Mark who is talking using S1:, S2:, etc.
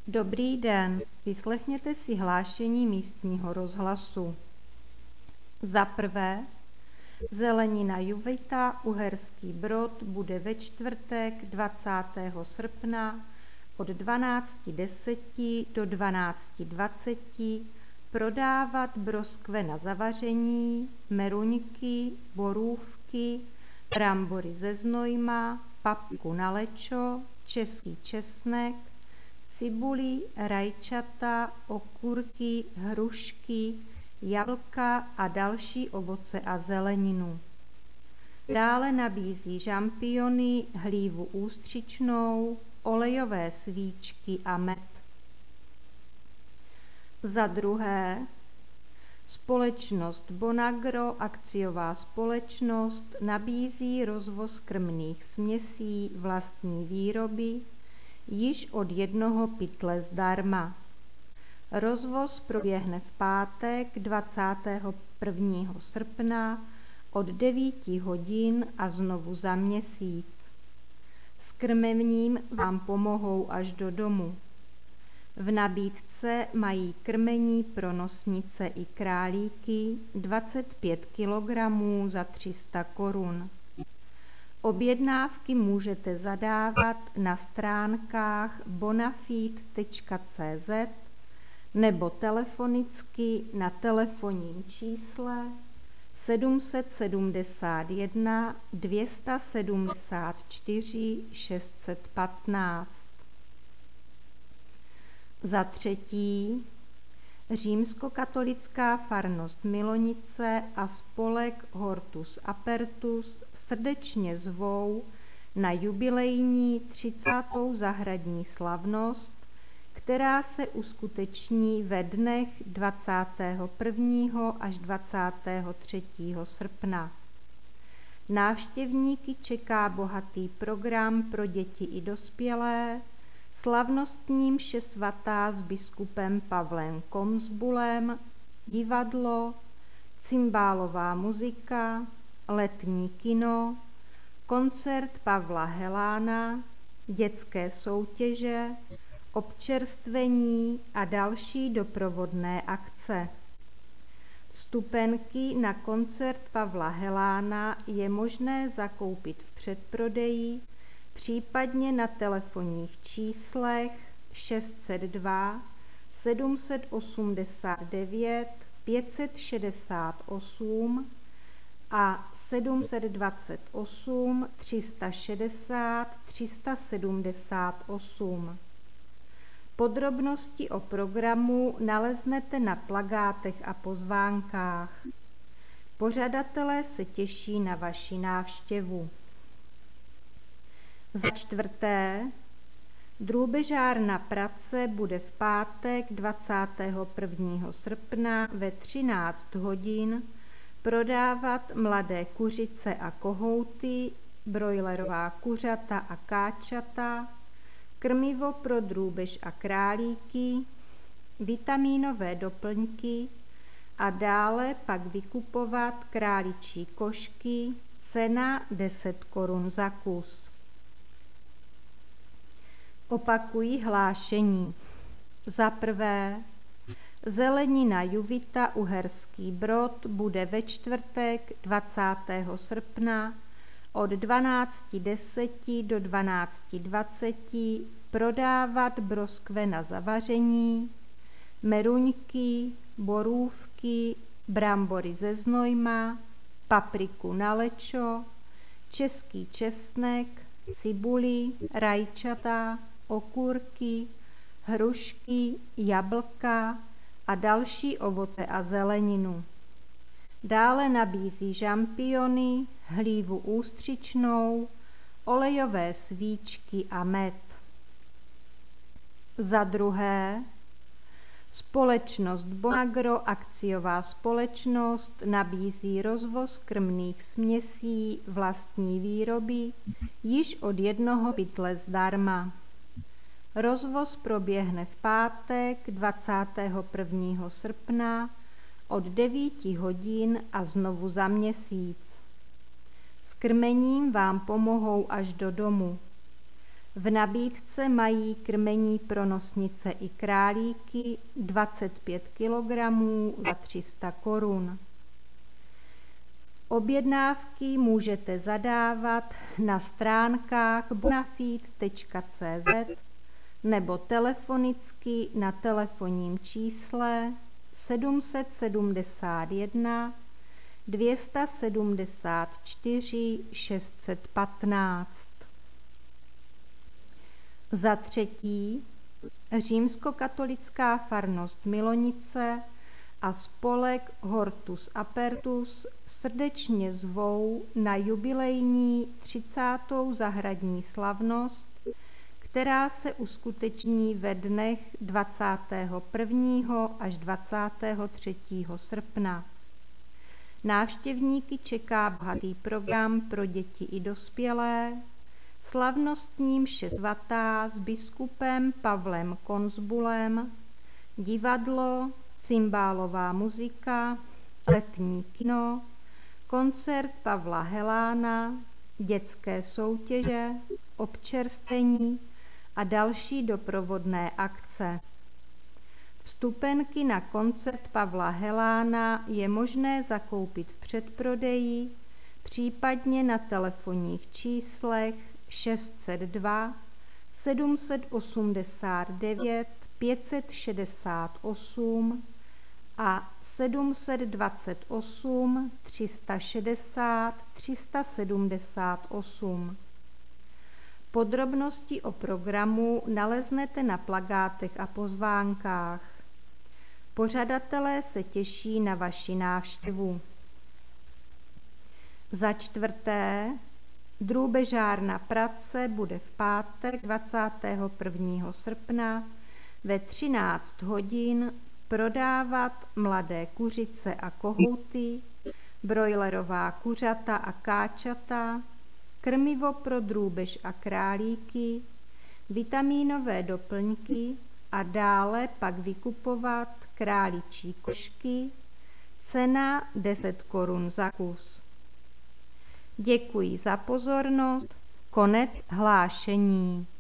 S1: Dobrý den, vyslechněte si hlášení místního rozhlasu. Za prvé, zelenina Juvita Uherský Brod bude ve čtvrtek 20. srpna od 12:10 do 12:20 prodávat broskve na zavaření, meruňky, borůvky, brambory ze Znojma, papriku na lečo, český česnek, cibuli, rajčata, okurky, hrušky, jablka a další ovoce a zeleninu. Dále nabízí žampiony, hlívu ústřičnou, olejové svíčky a med. Za druhé, společnost Bonagro, akciová společnost, nabízí rozvoz krmných směsí vlastní výroby již od 1 pytle zdarma. Rozvoz proběhne v pátek 21. srpna od 9 hodin a znovu za měsíc. S krmením vám pomohou až do domu. V nabídce mají krmení pro nosnice i králíky 25 kg za 300 korun. Objednávky můžete zadávat na stránkách bonafeed.cz nebo telefonicky na telefonním čísle 771 274 615. Za třetí, římskokatolická farnost Milonice a spolek Hortus Apertus srdečně zvou na jubilejní 30. zahradní slavnost, která se uskuteční ve dnech 21. až 23. srpna. Návštěvníky čeká bohatý program pro děti i dospělé, slavnostní mše svatá s biskupem Pavlem Komzbulem, divadlo, cymbálová muzika, letní kino, koncert Pavla Helána, dětské soutěže, občerstvení a další doprovodné akce. Vstupenky na koncert Pavla Helána je možné zakoupit v předprodeji, případně na telefonních číslech 602 789 568 a 728 360 378. Podrobnosti o programu naleznete na plakátech a pozvánkách. Pořadatelé se těší na vaši návštěvu. Za čtvrté, drůbežárna Prace bude v pátek 21. srpna ve 13 hodin prodávat mladé kuřice a kohouty, brojlerová kuřata a káčata, krmivo pro drůbež a králíky, vitamínové doplňky a dále pak vykupovat králičí košky, cena 10 korun za kus. Opakuji hlášení. Za prvé, zelenina Juvita Uherský Brod bude ve čtvrtek 20. srpna od 12:10 do 12:20 prodávat broskve na zavaření, meruňky, borůvky, brambory ze Znojma, papriku na lečo, český česnek, cibuli, rajčata, okurky, hrušky, jablka a další ovoce a zeleninu. Dále nabízí žampiony, hlívu ústřičnou, olejové svíčky a med. Za druhé, společnost Bonagro, akciová společnost, nabízí rozvoz krmných směsí vlastní výroby již od 1 pytle zdarma. Rozvoz proběhne v pátek 21. srpna od 9 hodin a znovu za měsíc. S krmením vám pomohou až do domu. V nabídce mají krmení pro nosnice i králíky 25 kg za 300 korun. Objednávky můžete zadávat na stránkách bonafide.cz nebo telefonicky na telefonním čísle 771 274 615. Za třetí, římskokatolická farnost Milonice a spolek Hortus Apertus srdečně zvou na jubilejní 30. zahradní slavnost, která se uskuteční ve dnech 21. až 23. srpna. Návštěvníky čeká bohatý program pro děti i dospělé, slavnostní mše svatá s biskupem Pavlem Konzbulem, divadlo, cymbálová muzika, letní kino, koncert Pavla Helána, dětské soutěže, občerstvení a další doprovodné akce. Vstupenky na koncert Pavla Helána je možné zakoupit v předprodeji, případně na telefonních číslech 602 789 568 a 728 360 378. Podrobnosti o programu naleznete na plakátech a pozvánkách. Pořadatelé se těší na vaši návštěvu. Za čtvrté, drůbežárna Pratce bude v pátek 21. srpna ve 13 hodin prodávat mladé kuřice a kohouty, brojlerová kuřata a káčata, krmivo pro drůbež a králíky, vitamínové doplňky a dále pak vykupovat králičí košky, cena 10 korun za kus. Děkuji za pozornost, konec hlášení.